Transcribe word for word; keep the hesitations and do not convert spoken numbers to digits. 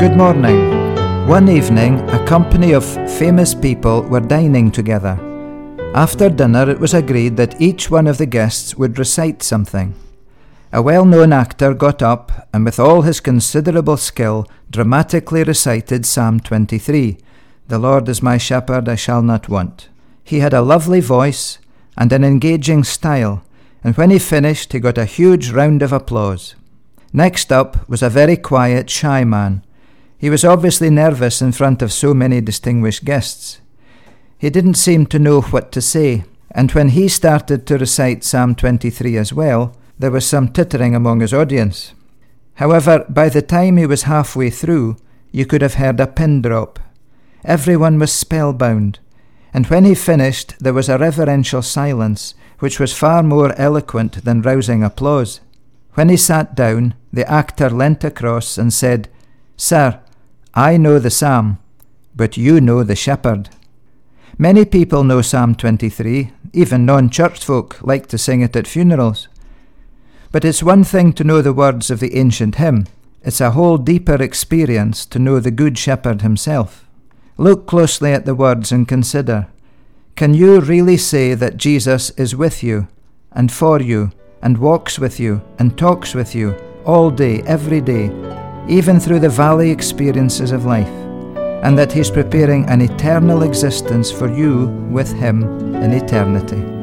Good morning. One evening, a company of famous people were dining together. After dinner, it was agreed that each one of the guests would recite something. A well-known actor got up and with all his considerable skill dramatically recited Psalm twenty-three, "The Lord is my shepherd, I shall not want." He had a lovely voice and an engaging style, and when he finished, he got a huge round of applause. Next up was a very quiet, shy man. He was obviously nervous in front of so many distinguished guests. He didn't seem to know what to say, and when he started to recite Psalm twenty-three as well, there was some tittering among his audience. However, by the time he was halfway through, you could have heard a pin drop. Everyone was spellbound, and when he finished, there was a reverential silence, which was far more eloquent than rousing applause. When he sat down, the actor leant across and said, "Sir, I know the psalm, but you know the shepherd." Many people know Psalm twenty-three, even non-church folk like to sing it at funerals. But it's one thing to know the words of the ancient hymn. It's a whole deeper experience to know the Good Shepherd himself. Look closely at the words and consider. Can you really say that Jesus is with you and for you and walks with you and talks with you all day, every day, even through the valley experiences of life, and that he's preparing an eternal existence for you with him in eternity?